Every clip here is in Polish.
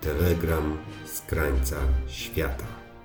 Telegram z krańca świata.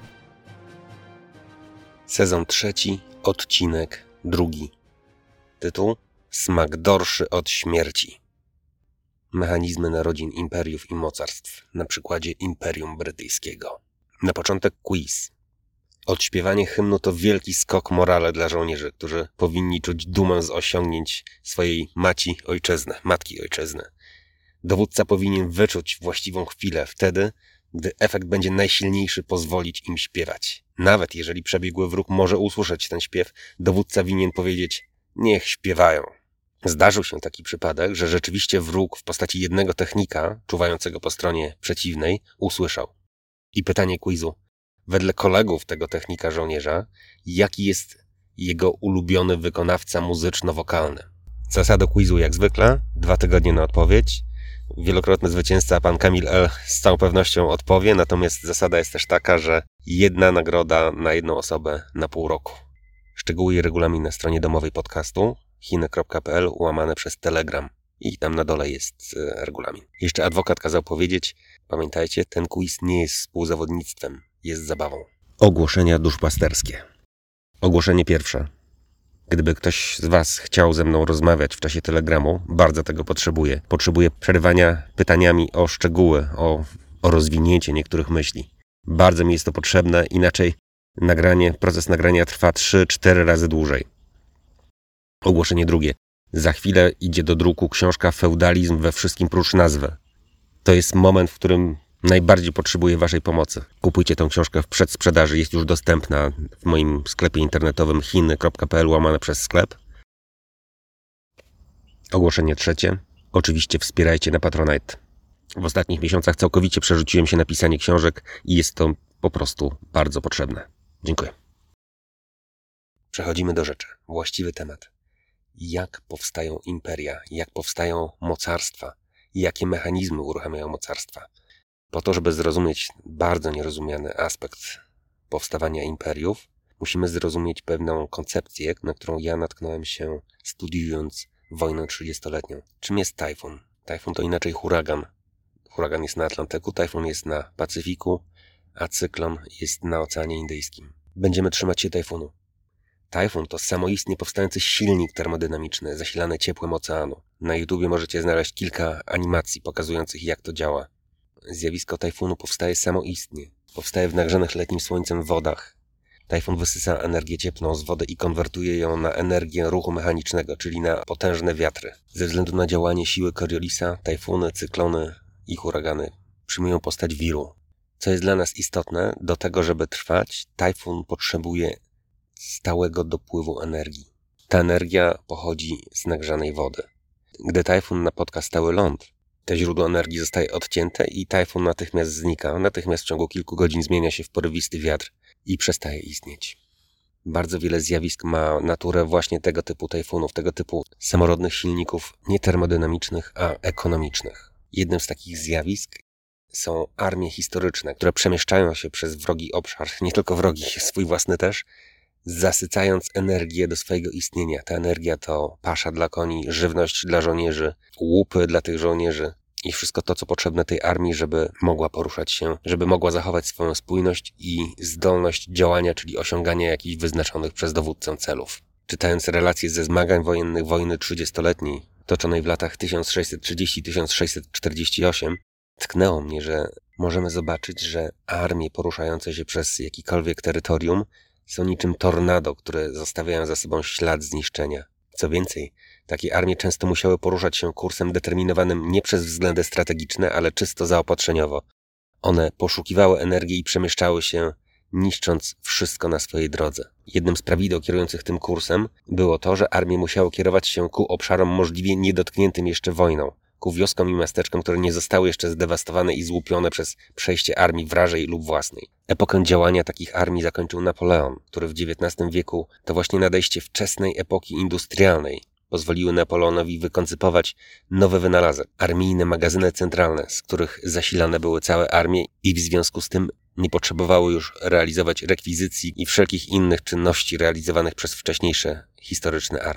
Sezon 3, odcinek 2. Tytuł: Smak dorszy od śmierci. Mechanizmy narodzin imperiów i mocarstw na przykładzie Imperium Brytyjskiego. Na początek quiz. Odśpiewanie hymnu to wielki skok morale dla żołnierzy, którzy powinni czuć dumę z osiągnięć swojej matki ojczyzny. Dowódca powinien wyczuć właściwą chwilę wtedy, gdy efekt będzie najsilniejszy, pozwolić im śpiewać. Nawet jeżeli przebiegły wróg może usłyszeć ten śpiew, dowódca winien powiedzieć: niech śpiewają. Zdarzył się taki przypadek, że rzeczywiście wróg w postaci jednego technika, czuwającego po stronie przeciwnej, usłyszał. I pytanie quizu: wedle kolegów tego technika żołnierza, jaki jest jego ulubiony wykonawca muzyczno-wokalny? Zasada quizu jak zwykle, 2 tygodnie na odpowiedź. Wielokrotny zwycięzca, pan Kamil L. z całą pewnością odpowie, natomiast zasada jest też taka, że 1 nagroda na 1 osobę na pół roku. Szczegóły i regulamin na stronie domowej podcastu chiny.pl/Telegram i tam na dole jest regulamin. Jeszcze adwokat kazał powiedzieć: pamiętajcie, ten quiz nie jest współzawodnictwem, jest zabawą. Ogłoszenia duszpasterskie. Ogłoszenie pierwsze. Gdyby ktoś z Was chciał ze mną rozmawiać w czasie Telegramu, bardzo tego potrzebuję. Potrzebuję przerywania pytaniami o szczegóły, o rozwinięcie niektórych myśli. Bardzo mi jest to potrzebne, inaczej proces nagrania trwa 3-4 razy dłużej. Ogłoszenie drugie. Za chwilę idzie do druku książka Feudalizm we wszystkim prócz nazwy. To jest moment, w którym najbardziej potrzebuję Waszej pomocy. Kupujcie tę książkę w przedsprzedaży, jest już dostępna w moim sklepie internetowym chiny.pl/sklep. Ogłoszenie trzecie. Oczywiście wspierajcie na Patronite. W ostatnich miesiącach całkowicie przerzuciłem się na pisanie książek i jest to po prostu bardzo potrzebne. Dziękuję. Przechodzimy do rzeczy. Właściwy temat. Jak powstają imperia? Jak powstają mocarstwa? Jakie mechanizmy uruchamiają mocarstwa? Po to, żeby zrozumieć bardzo nierozumiany aspekt powstawania imperiów, musimy zrozumieć pewną koncepcję, na którą ja natknąłem się studiując wojnę 30-letnią. Czym jest tajfun? Tajfun to inaczej huragan. Huragan jest na Atlantyku, tajfun jest na Pacyfiku, a cyklon jest na Oceanie Indyjskim. Będziemy trzymać się tajfunu. Tajfun to samoistnie powstający silnik termodynamiczny zasilany ciepłem oceanu. Na YouTubie możecie znaleźć kilka animacji pokazujących, jak to działa. Zjawisko tajfunu powstaje samoistnie. Powstaje w nagrzanych letnim słońcem wodach. Tajfun wysysa energię cieplną z wody i konwertuje ją na energię ruchu mechanicznego, czyli na potężne wiatry. Ze względu na działanie siły Coriolisa, tajfuny, cyklony i huragany przyjmują postać wiru. Co jest dla nas istotne, do tego, żeby trwać, tajfun potrzebuje stałego dopływu energii. Ta energia pochodzi z nagrzanej wody. Gdy tajfun napotka stały ląd, to źródło energii zostaje odcięte i tajfun natychmiast znika. Natychmiast w ciągu kilku godzin zmienia się w porywisty wiatr i przestaje istnieć. Bardzo wiele zjawisk ma naturę właśnie tego typu tajfunów, tego typu samorodnych silników nie termodynamicznych, a ekonomicznych. Jednym z takich zjawisk są armie historyczne, które przemieszczają się przez wrogi obszar, nie tylko wrogi, swój własny też, zasycając energię do swojego istnienia. Ta energia to pasza dla koni, żywność dla żołnierzy, łupy dla tych żołnierzy i wszystko to, co potrzebne tej armii, żeby mogła poruszać się, żeby mogła zachować swoją spójność i zdolność działania, czyli osiągania jakichś wyznaczonych przez dowódcę celów. Czytając relacje ze zmagań wojennych wojny 30-letniej, toczonej w latach 1630-1648, tknęło mnie, że możemy zobaczyć, że armie poruszające się przez jakikolwiek terytorium są niczym tornado, które zostawiają za sobą ślad zniszczenia. Co więcej, takie armie często musiały poruszać się kursem determinowanym nie przez względy strategiczne, ale czysto zaopatrzeniowo. One poszukiwały energii i przemieszczały się, niszcząc wszystko na swojej drodze. Jednym z prawideł kierujących tym kursem było to, że armie musiały kierować się ku obszarom możliwie niedotkniętym jeszcze wojną, ku wioskom i miasteczkom, które nie zostały jeszcze zdewastowane i złupione przez przejście armii wrażej lub własnej. Epokę działania takich armii zakończył Napoleon, który w XIX wieku to właśnie nadejście wczesnej epoki industrialnej pozwoliły Napoleonowi wykoncypować nowy wynalazek, armijne magazyny centralne, z których zasilane były całe armie i w związku z tym nie potrzebowały już realizować rekwizycji i wszelkich innych czynności realizowanych przez wcześniejsze historyczne armie.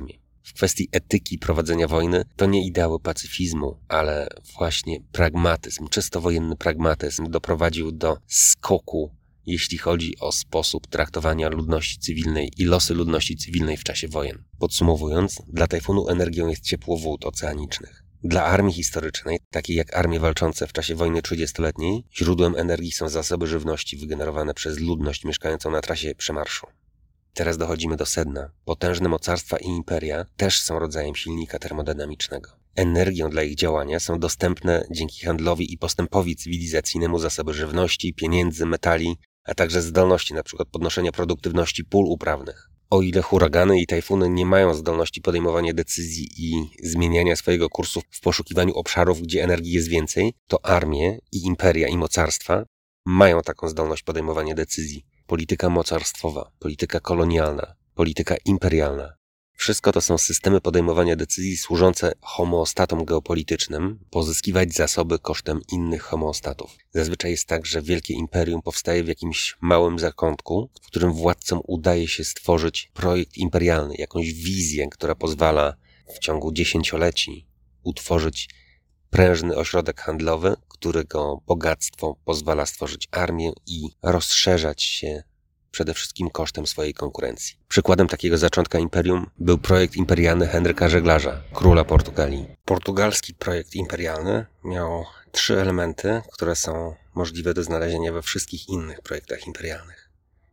w kwestii etyki prowadzenia wojny, to nie ideały pacyfizmu, ale właśnie pragmatyzm, czysto wojenny pragmatyzm doprowadził do skoku, jeśli chodzi o sposób traktowania ludności cywilnej i losy ludności cywilnej w czasie wojen. Podsumowując, dla Tajfunu energią jest ciepło wód oceanicznych. Dla armii historycznej, takiej jak armie walczące w czasie wojny 30-letniej, źródłem energii są zasoby żywności wygenerowane przez ludność mieszkającą na trasie przemarszu. Teraz dochodzimy do sedna. Potężne mocarstwa i imperia też są rodzajem silnika termodynamicznego. Energią dla ich działania są dostępne dzięki handlowi i postępowi cywilizacyjnemu zasoby żywności, pieniędzy, metali, a także zdolności np. podnoszenia produktywności pól uprawnych. O ile huragany i tajfuny nie mają zdolności podejmowania decyzji i zmieniania swojego kursu w poszukiwaniu obszarów, gdzie energii jest więcej, to armie i imperia i mocarstwa mają taką zdolność podejmowania decyzji. Polityka mocarstwowa, polityka kolonialna, polityka imperialna. Wszystko to są systemy podejmowania decyzji służące homeostatom geopolitycznym, pozyskiwać zasoby kosztem innych homeostatów. Zazwyczaj jest tak, że wielkie imperium powstaje w jakimś małym zakątku, w którym władcom udaje się stworzyć projekt imperialny, jakąś wizję, która pozwala w ciągu dziesięcioleci utworzyć prężny ośrodek handlowy, którego bogactwo pozwala stworzyć armię i rozszerzać się przede wszystkim kosztem swojej konkurencji. Przykładem takiego zaczątka imperium był projekt imperialny Henryka Żeglarza, króla Portugalii. Portugalski projekt imperialny miał 3 elementy, które są możliwe do znalezienia we wszystkich innych projektach imperialnych.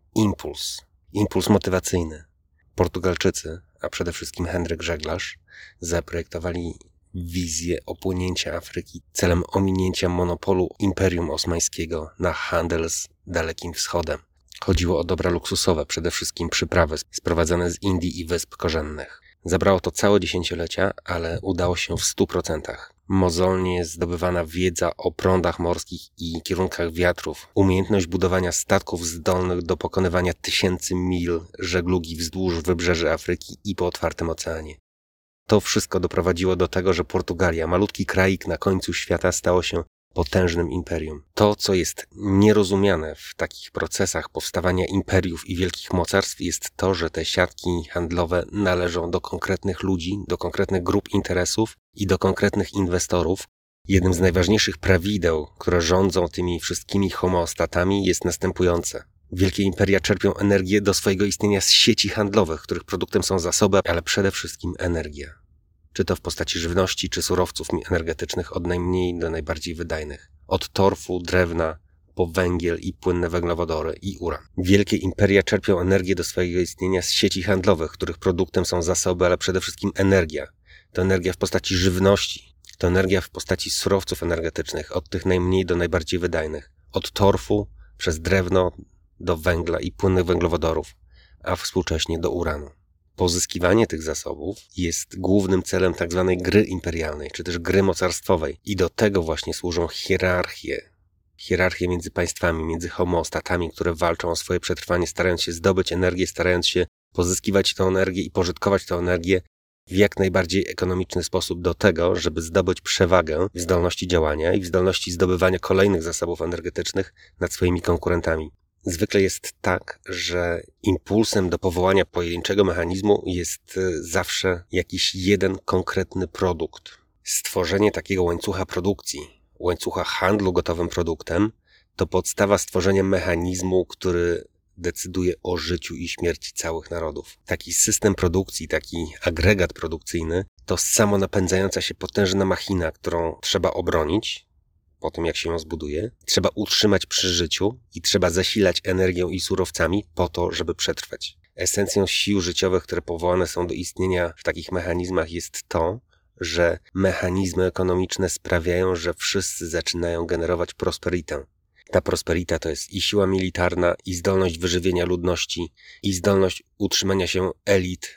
Impuls motywacyjny. Portugalczycy, a przede wszystkim Henryk Żeglarz, zaprojektowali wizję opłynięcia Afryki celem ominięcia monopolu Imperium Osmańskiego na handel z Dalekim Wschodem. Chodziło o dobra luksusowe, przede wszystkim przyprawy sprowadzane z Indii i Wysp Korzennych. Zabrało to całe dziesięciolecia, ale udało się w 100%. Mozolnie zdobywana wiedza o prądach morskich i kierunkach wiatrów, umiejętność budowania statków zdolnych do pokonywania 1000 mil żeglugi wzdłuż wybrzeży Afryki i po otwartym oceanie. To wszystko doprowadziło do tego, że Portugalia, malutki kraik na końcu świata, stało się potężnym imperium. To, co jest nierozumiane w takich procesach powstawania imperiów i wielkich mocarstw, jest to, że te siatki handlowe należą do konkretnych ludzi, do konkretnych grup interesów i do konkretnych inwestorów. Jednym z najważniejszych prawideł, które rządzą tymi wszystkimi homeostatami, jest następujące. Wielkie imperia czerpią energię do swojego istnienia z sieci handlowych, których produktem są zasoby, ale przede wszystkim energia. Czy to w postaci żywności, czy surowców energetycznych od najmniej do najbardziej wydajnych. Od torfu, drewna, po węgiel i płynne węglowodory i uran. Wielkie imperia czerpią energię do swojego istnienia z sieci handlowych, których produktem są zasoby, ale przede wszystkim energia. To energia w postaci żywności. To energia w postaci surowców energetycznych, od tych najmniej do najbardziej wydajnych. Od torfu, przez drewno, do węgla i płynnych węglowodorów, a współcześnie do uranu. Pozyskiwanie tych zasobów jest głównym celem tzw. gry imperialnej, czy też gry mocarstwowej. I do tego właśnie służą hierarchie. Hierarchie między państwami, między homeostatami, które walczą o swoje przetrwanie, starając się zdobyć energię, starając się pozyskiwać tę energię i pożytkować tę energię w jak najbardziej ekonomiczny sposób do tego, żeby zdobyć przewagę w zdolności działania i w zdolności zdobywania kolejnych zasobów energetycznych nad swoimi konkurentami. Zwykle jest tak, że impulsem do powołania pojedynczego mechanizmu jest zawsze jakiś jeden konkretny produkt. Stworzenie takiego łańcucha produkcji, łańcucha handlu gotowym produktem, to podstawa stworzenia mechanizmu, który decyduje o życiu i śmierci całych narodów. Taki system produkcji, taki agregat produkcyjny to samonapędzająca się potężna machina, którą trzeba obronić po tym, jak się ją zbuduje. Trzeba utrzymać przy życiu i trzeba zasilać energią i surowcami po to, żeby przetrwać. Esencją sił życiowych, które powołane są do istnienia w takich mechanizmach, jest to, że mechanizmy ekonomiczne sprawiają, że wszyscy zaczynają generować prosperitę. Ta prosperita to jest i siła militarna, i zdolność wyżywienia ludności, i zdolność utrzymania się elit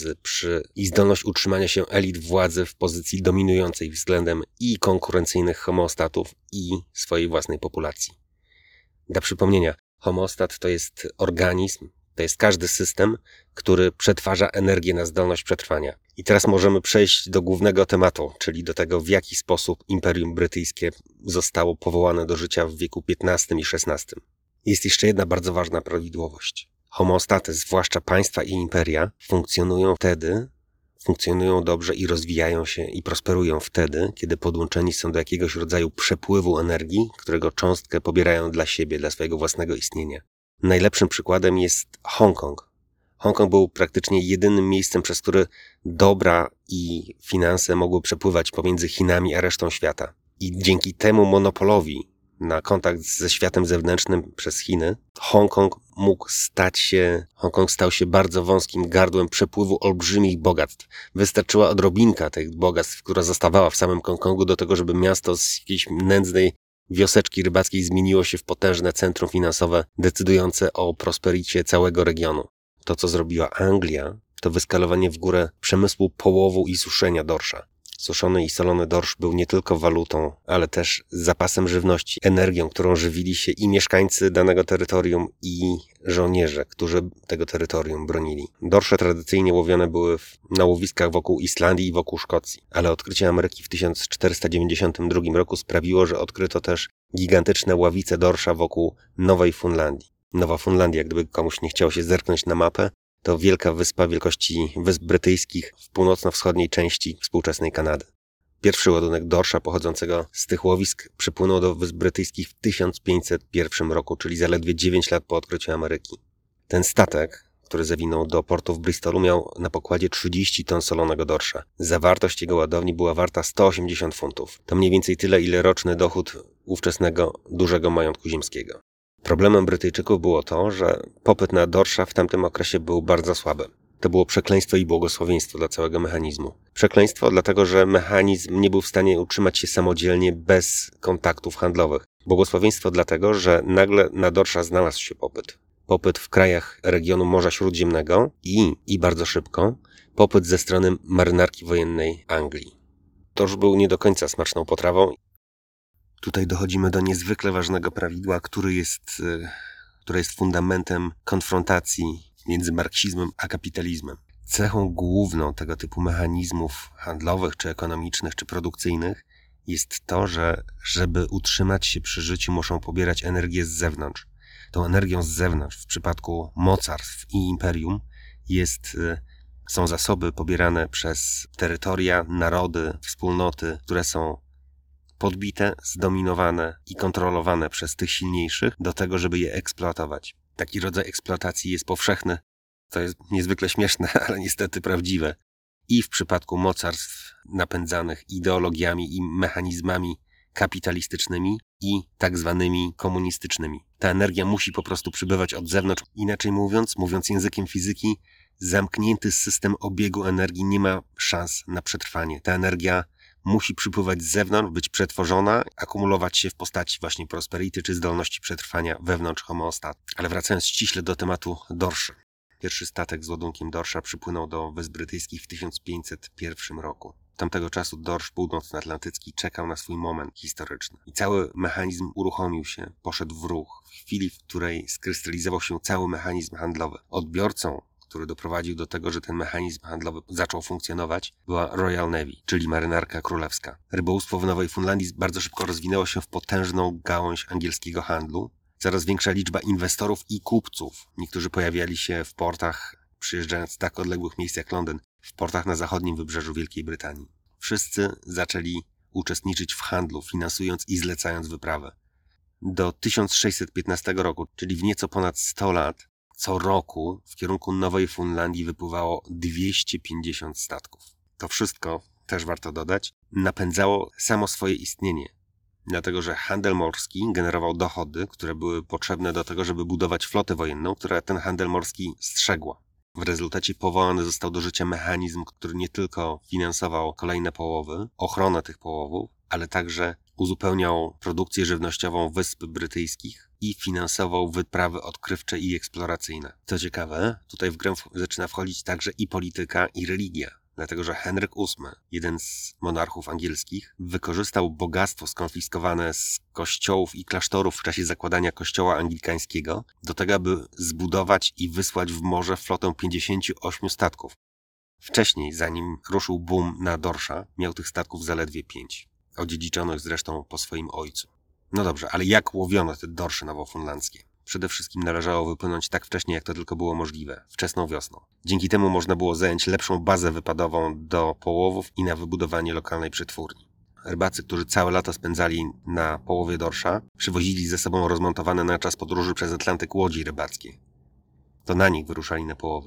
władzy w pozycji dominującej względem i konkurencyjnych homeostatów, i swojej własnej populacji. Dla przypomnienia, homeostat to jest organizm, to jest każdy system, który przetwarza energię na zdolność przetrwania. I teraz możemy przejść do głównego tematu, czyli do tego, w jaki sposób Imperium Brytyjskie zostało powołane do życia w wieku XV i XVI. Jest jeszcze jedna bardzo ważna prawidłowość. Homeostaty, zwłaszcza państwa i imperia, funkcjonują wtedy funkcjonują dobrze i rozwijają się i prosperują wtedy, kiedy podłączeni są do jakiegoś rodzaju przepływu energii, którego cząstkę pobierają dla siebie, dla swojego własnego istnienia. Najlepszym przykładem jest Hongkong. Hongkong był praktycznie jedynym miejscem, przez które dobra i finanse mogły przepływać pomiędzy Chinami a resztą świata. I dzięki temu monopolowi na kontakt ze światem zewnętrznym przez Chiny, Hongkong stał się bardzo wąskim gardłem przepływu olbrzymich bogactw. Wystarczyła odrobinka tych bogactw, która zostawała w samym Hongkongu, do tego, żeby miasto z jakiejś nędznej wioseczki rybackiej zmieniło się w potężne centrum finansowe decydujące o prospericie całego regionu. To, co zrobiła Anglia, to wyskalowanie w górę przemysłu połowu i suszenia dorsza. Suszony i solony dorsz był nie tylko walutą, ale też zapasem żywności, energią, którą żywili się i mieszkańcy danego terytorium, i żołnierze, którzy tego terytorium bronili. Dorsze tradycyjnie łowione były na łowiskach wokół Islandii i wokół Szkocji, ale odkrycie Ameryki w 1492 roku sprawiło, że odkryto też gigantyczne ławice dorsza wokół Nowej Fundlandii. Nowa Fundlandia, gdyby komuś nie chciało się zerknąć na mapę, to wielka wyspa wielkości Wysp Brytyjskich w północno-wschodniej części współczesnej Kanady. Pierwszy ładunek dorsza pochodzącego z tych łowisk przypłynął do Wysp Brytyjskich w 1501 roku, czyli zaledwie 9 lat po odkryciu Ameryki. Ten statek, który zawinął do portu w Bristolu, miał na pokładzie 30 ton solonego dorsza. Zawartość jego ładowni była warta 180 funtów. To mniej więcej tyle, ile roczny dochód ówczesnego dużego majątku ziemskiego. Problemem Brytyjczyków było to, że popyt na dorsza w tamtym okresie był bardzo słaby. To było przekleństwo i błogosławieństwo dla całego mechanizmu. Przekleństwo dlatego, że mechanizm nie był w stanie utrzymać się samodzielnie bez kontaktów handlowych. Błogosławieństwo dlatego, że nagle na dorsza znalazł się popyt. Popyt w krajach regionu Morza Śródziemnego i bardzo szybko popyt ze strony marynarki wojennej Anglii. To już był nie do końca smaczną potrawą. Tutaj dochodzimy do niezwykle ważnego prawidła, które jest fundamentem konfrontacji między marksizmem a kapitalizmem. Cechą główną tego typu mechanizmów handlowych, czy ekonomicznych, czy produkcyjnych jest to, że żeby utrzymać się przy życiu, muszą pobierać energię z zewnątrz. Tą energią z zewnątrz w przypadku mocarstw i imperium są zasoby pobierane przez terytoria, narody, wspólnoty, które są podbite, zdominowane i kontrolowane przez tych silniejszych do tego, żeby je eksploatować. Taki rodzaj eksploatacji jest powszechny. To jest niezwykle śmieszne, ale niestety prawdziwe. I w przypadku mocarstw napędzanych ideologiami i mechanizmami kapitalistycznymi i tak zwanymi komunistycznymi. Ta energia musi po prostu przybywać od zewnątrz. Inaczej mówiąc językiem fizyki, zamknięty system obiegu energii nie ma szans na przetrwanie. Ta energia musi przypływać z zewnątrz, być przetworzona, akumulować się w postaci właśnie prosperity czy zdolności przetrwania wewnątrz homeostatu. Ale wracając ściśle do tematu dorszy. Pierwszy statek z ładunkiem dorsza przypłynął do Wysp Brytyjskich w 1501 roku. Od tamtego czasu dorsz północnoatlantycki czekał na swój moment historyczny. I cały mechanizm uruchomił się, poszedł w ruch w chwili, w której skrystalizował się cały mechanizm handlowy. Odbiorcą, który doprowadził do tego, że ten mechanizm handlowy zaczął funkcjonować, była Royal Navy, czyli marynarka królewska. Rybołówstwo w Nowej Fundlandii bardzo szybko rozwinęło się w potężną gałąź angielskiego handlu. Coraz większa liczba inwestorów i kupców. Niektórzy pojawiali się w portach, przyjeżdżając z tak odległych miejsc jak Londyn, w portach na zachodnim wybrzeżu Wielkiej Brytanii. Wszyscy zaczęli uczestniczyć w handlu, finansując i zlecając wyprawy. Do 1615 roku, czyli w nieco ponad 100 lat, co roku w kierunku Nowej Fundlandii wypływało 250 statków. To wszystko, też warto dodać, napędzało samo swoje istnienie. Dlatego, że handel morski generował dochody, które były potrzebne do tego, żeby budować flotę wojenną, która ten handel morski strzegła. W rezultacie powołany został do życia mechanizm, który nie tylko finansował kolejne połowy, ochronę tych połowów, ale także uzupełniał produkcję żywnościową Wysp Brytyjskich i finansował wyprawy odkrywcze i eksploracyjne. Co ciekawe, tutaj w grę zaczyna wchodzić także i polityka, i religia. Dlatego, że Henryk VIII, jeden z monarchów angielskich, wykorzystał bogactwo skonfiskowane z kościołów i klasztorów w czasie zakładania kościoła anglikańskiego do tego, aby zbudować i wysłać w morze flotę 58 statków. Wcześniej, zanim ruszył boom na dorsza, miał tych statków zaledwie 5. Odziedziczonych zresztą po swoim ojcu. No dobrze, ale jak łowiono te dorsze nowofunlandzkie? Przede wszystkim należało wypłynąć tak wcześnie, jak to tylko było możliwe, wczesną wiosną. Dzięki temu można było zająć lepszą bazę wypadową do połowów i na wybudowanie lokalnej przetwórni. Rybacy, którzy całe lato spędzali na połowie dorsza, przywozili ze sobą rozmontowane na czas podróży przez Atlantyk łodzi rybackie. To na nich wyruszali na połowy.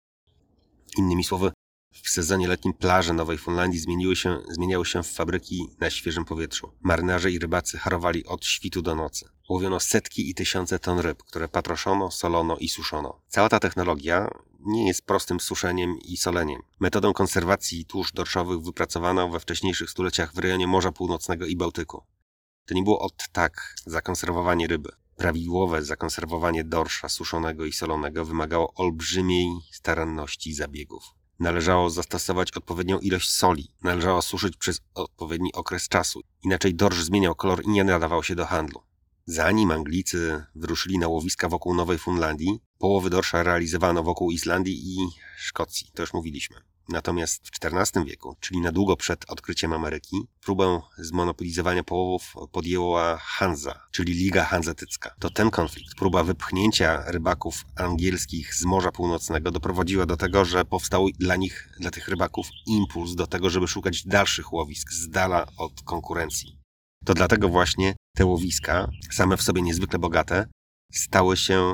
Innymi słowy, w sezonie letnim plaże Nowej Fundlandii zmieniały się w fabryki na świeżym powietrzu. Marynarze i rybacy harowali od świtu do nocy. Łowiono setki i tysiące ton ryb, które patroszono, solono i suszono. Cała ta technologia nie jest prostym suszeniem i soleniem. Metodę konserwacji tłuszcz dorszowych wypracowano we wcześniejszych stuleciach w rejonie Morza Północnego i Bałtyku. To nie było od tak zakonserwowanie ryby. Prawidłowe zakonserwowanie dorsza suszonego i solonego wymagało olbrzymiej staranności i zabiegów. Należało zastosować odpowiednią ilość soli, należało suszyć przez odpowiedni okres czasu, inaczej dorsz zmieniał kolor i nie nadawał się do handlu. Zanim Anglicy wyruszyli na łowiska wokół Nowej Fundlandii, połowy dorsza realizowano wokół Islandii i Szkocji, to już mówiliśmy. Natomiast w XIV wieku, czyli na długo przed odkryciem Ameryki, próbę zmonopolizowania połowów podjęła Hanza, czyli Liga Hanzetycka. To ten konflikt, próba wypchnięcia rybaków angielskich z Morza Północnego doprowadziła do tego, że powstał dla tych rybaków impuls do tego, żeby szukać dalszych łowisk z dala od konkurencji. To dlatego właśnie te łowiska, same w sobie niezwykle bogate, stały się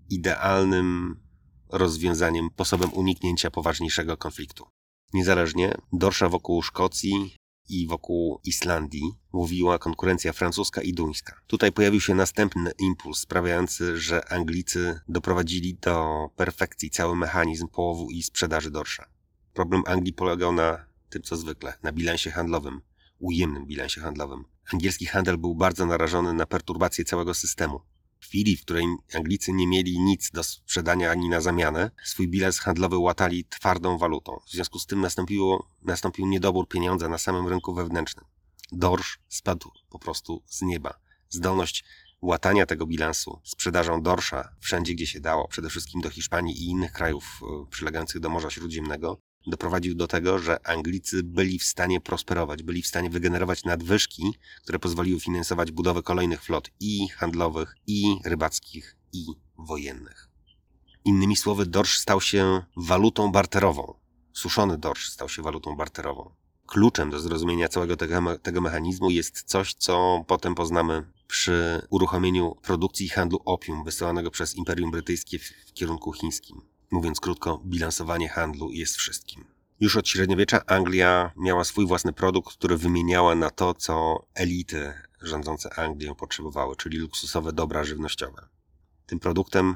idealnym rozwiązaniem, sposobem uniknięcia poważniejszego konfliktu. Niezależnie, dorsza wokół Szkocji i wokół Islandii łowiła konkurencja francuska i duńska. Tutaj pojawił się następny impuls sprawiający, że Anglicy doprowadzili do perfekcji cały mechanizm połowu i sprzedaży dorsza. Problem Anglii polegał na tym, co zwykle, na bilansie handlowym, ujemnym bilansie handlowym. Angielski handel był bardzo narażony na perturbację całego systemu. W chwili, w której Anglicy nie mieli nic do sprzedania ani na zamianę, swój bilans handlowy łatali twardą walutą. W związku z tym nastąpił niedobór pieniądza na samym rynku wewnętrznym. Dorsz spadł po prostu z nieba. Zdolność łatania tego bilansu sprzedażą dorsza wszędzie, gdzie się dało, przede wszystkim do Hiszpanii i innych krajów przylegających do Morza Śródziemnego, doprowadził do tego, że Anglicy byli w stanie prosperować, byli w stanie wygenerować nadwyżki, które pozwoliły finansować budowę kolejnych flot i handlowych, i rybackich, i wojennych. Innymi słowy, dorsz stał się walutą barterową. Suszony dorsz stał się walutą barterową. Kluczem do zrozumienia całego tego mechanizmu jest coś, co potem poznamy przy uruchomieniu produkcji i handlu opium wysyłanego przez Imperium Brytyjskie w kierunku chińskim. Mówiąc krótko, bilansowanie handlu jest wszystkim. Już od średniowiecza Anglia miała swój własny produkt, który wymieniała na to, co elity rządzące Anglią potrzebowały, czyli luksusowe dobra żywnościowe. Tym produktem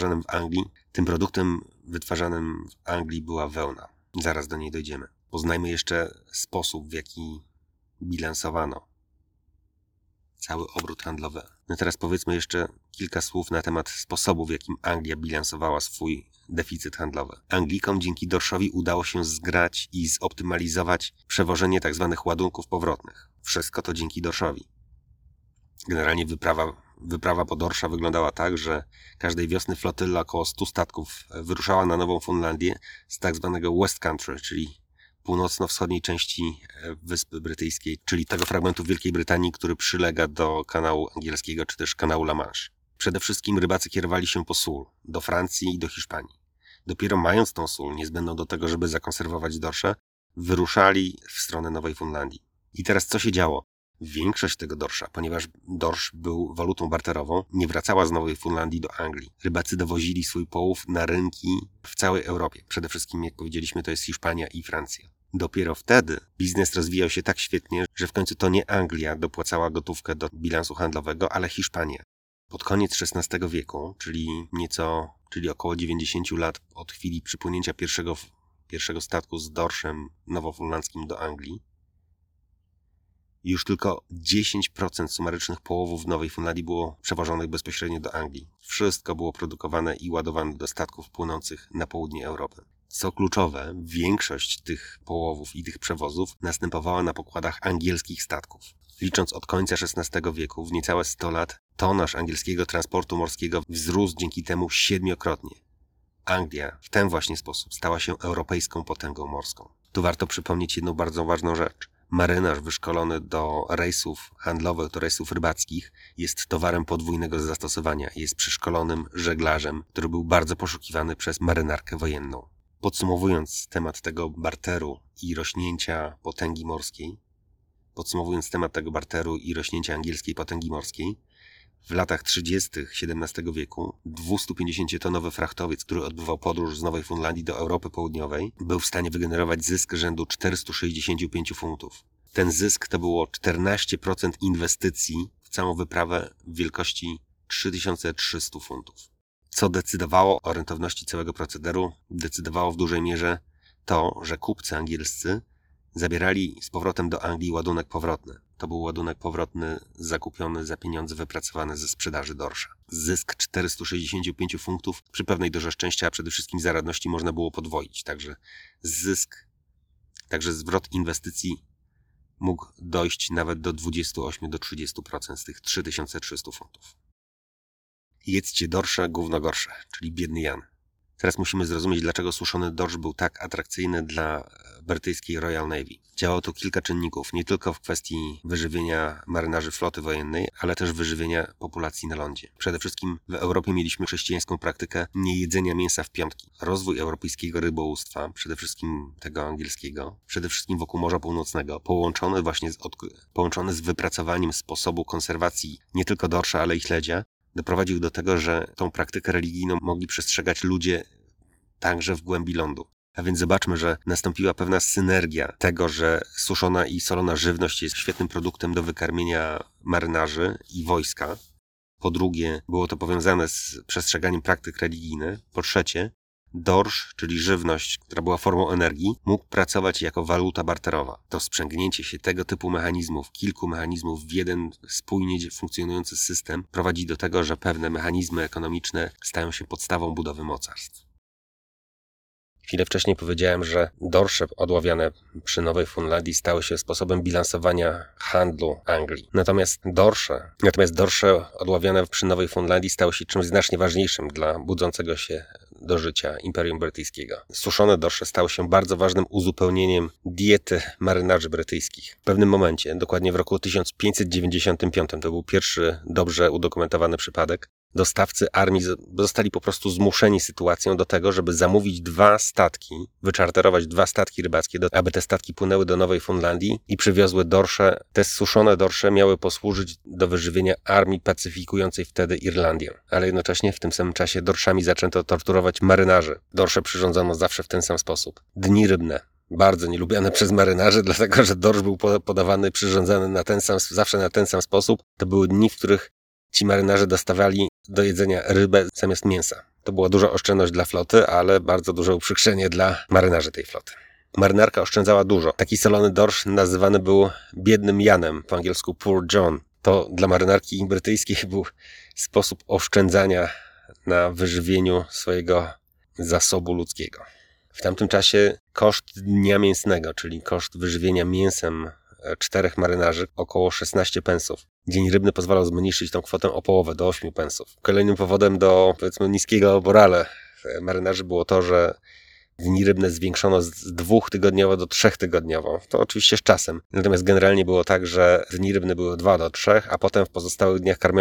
wytwarzanym w Anglii była wełna. Zaraz do niej dojdziemy. Poznajmy jeszcze sposób, w jaki bilansowano cały obrót handlowy. No teraz powiedzmy jeszcze kilka słów na temat sposobu, w jakim Anglia bilansowała swój deficyt handlowy. Anglikom dzięki dorszowi udało się zgrać i zoptymalizować przewożenie tzw. ładunków powrotnych. Wszystko to dzięki dorszowi. Generalnie wyprawa po dorsza wyglądała tak, że każdej wiosny flotylla około 100 statków wyruszała na Nową Fundlandię z tzw. West Country, czyli północno-wschodniej części Wyspy Brytyjskiej, czyli tego fragmentu Wielkiej Brytanii, który przylega do kanału angielskiego, czy też kanału La Manche. Przede wszystkim rybacy kierowali się po sól, do Francji i do Hiszpanii. Dopiero mając tą sól, niezbędną do tego, żeby zakonserwować dorsze, wyruszali w stronę Nowej Fundlandii. I teraz co się działo? Większość tego dorsza, ponieważ dorsz był walutą barterową, nie wracała z Nowej Fundlandii do Anglii. Rybacy dowozili swój połów na rynki w całej Europie. Przede wszystkim, jak powiedzieliśmy, to jest Hiszpania i Francja. Dopiero wtedy biznes rozwijał się tak świetnie, że w końcu to nie Anglia dopłacała gotówkę do bilansu handlowego, ale Hiszpania. Pod koniec XVI wieku, czyli około 90 lat od chwili przypłynięcia pierwszego statku z dorszem nowofunlandzkim do Anglii, już tylko 10% sumarycznych połowów w Nowej Fundlandii było przewożonych bezpośrednio do Anglii. Wszystko było produkowane i ładowane do statków płynących na południe Europy. Co kluczowe, większość tych połowów i tych przewozów następowała na pokładach angielskich statków. Licząc od końca XVI wieku, w niecałe 100 lat, tonaż angielskiego transportu morskiego wzrósł dzięki temu 7-krotnie. Anglia w ten właśnie sposób stała się europejską potęgą morską. Tu warto przypomnieć jedną bardzo ważną rzecz. marynarz wyszkolony do rejsów handlowych, do rejsów rybackich jest towarem podwójnego zastosowania. Jest przeszkolonym żeglarzem, który był bardzo poszukiwany przez marynarkę wojenną. Podsumowując temat tego barteru i rośnięcia potęgi morskiej, angielskiej potęgi morskiej, w latach 30. XVII wieku 250-tonowy frachtowiec, który odbywał podróż z Nowej Fundlandii do Europy Południowej, był w stanie wygenerować zysk rzędu 465 funtów. Ten zysk to było 14% inwestycji w całą wyprawę w wielkości 3300 funtów. Co decydowało o rentowności całego procederu? Decydowało w dużej mierze to, że kupcy angielscy zabierali z powrotem do Anglii ładunek powrotny. To był ładunek powrotny zakupiony za pieniądze wypracowane ze sprzedaży dorsza. Zysk 465 funtów przy pewnej dorze szczęścia, a przede wszystkim zaradności można było podwoić. Także zwrot inwestycji mógł dojść nawet do 28-30% z tych 3300 funtów. Jedzcie dorsze, gówno gorsze, czyli biedny Jan. Teraz musimy zrozumieć, dlaczego suszony dorsz był tak atrakcyjny dla brytyjskiej Royal Navy. Działało tu kilka czynników, nie tylko w kwestii wyżywienia marynarzy floty wojennej, ale też wyżywienia populacji na lądzie. Przede wszystkim w Europie mieliśmy chrześcijańską praktykę niejedzenia mięsa w piątki. Rozwój europejskiego rybołówstwa, przede wszystkim tego angielskiego, przede wszystkim wokół Morza Północnego, połączony z wypracowaniem sposobu konserwacji nie tylko dorsza, ale i śledzia, doprowadził do tego, że tą praktykę religijną mogli przestrzegać ludzie także w głębi lądu. A więc zobaczmy, że nastąpiła pewna synergia tego, że suszona i solona żywność jest świetnym produktem do wykarmienia marynarzy i wojska. Po drugie, było to powiązane z przestrzeganiem praktyk religijnych. Po trzecie, dorsz, czyli żywność, która była formą energii, mógł pracować jako waluta barterowa. To sprzęgnięcie się tego typu mechanizmów, kilku mechanizmów w jeden spójnie funkcjonujący system prowadzi do tego, że pewne mechanizmy ekonomiczne stają się podstawą budowy mocarstw. Chwilę wcześniej powiedziałem, że dorsze odławiane przy Nowej Fundlandii stały się sposobem bilansowania handlu Anglii. Natomiast dorsze odławiane przy Nowej Fundlandii stały się czymś znacznie ważniejszym dla budzącego się do życia Imperium Brytyjskiego. Suszone dorsze stały się bardzo ważnym uzupełnieniem diety marynarzy brytyjskich. W pewnym momencie, dokładnie w roku 1595, to był pierwszy dobrze udokumentowany przypadek, dostawcy armii zostali po prostu zmuszeni sytuacją do tego, żeby zamówić wyczarterować 2 statki rybackie, aby te statki płynęły do Nowej Fundlandii i przywiozły dorsze. Te suszone dorsze miały posłużyć do wyżywienia armii pacyfikującej wtedy Irlandię. Ale jednocześnie w tym samym czasie dorszami zaczęto torturować marynarzy. Dorsze przyrządzono zawsze w ten sam sposób. Dni rybne. Bardzo nielubiane przez marynarzy, dlatego że dorsz był podawany, przyrządzany zawsze na ten sam sposób. To były dni, w których ci marynarze dostawali do jedzenia rybę zamiast mięsa. To była duża oszczędność dla floty, ale bardzo duże uprzykrzenie dla marynarzy tej floty. Marynarka oszczędzała dużo. Taki solony dorsz nazywany był biednym Janem, po angielsku Poor John. To dla marynarki brytyjskiej był sposób oszczędzania na wyżywieniu swojego zasobu ludzkiego. W tamtym czasie koszt dnia mięsnego, czyli koszt wyżywienia mięsem 4 marynarzy, około 16 pensów. Dzień rybny pozwalał zmniejszyć tą kwotę o połowę, do 8 pensów. Kolejnym powodem do, powiedzmy, niskiego morale marynarzy było to, że dni rybne zwiększono z 2-tygodniowo do 3-tygodniowo. To oczywiście z czasem. Natomiast generalnie było tak, że dni rybne były 2 do 3, a potem w pozostałe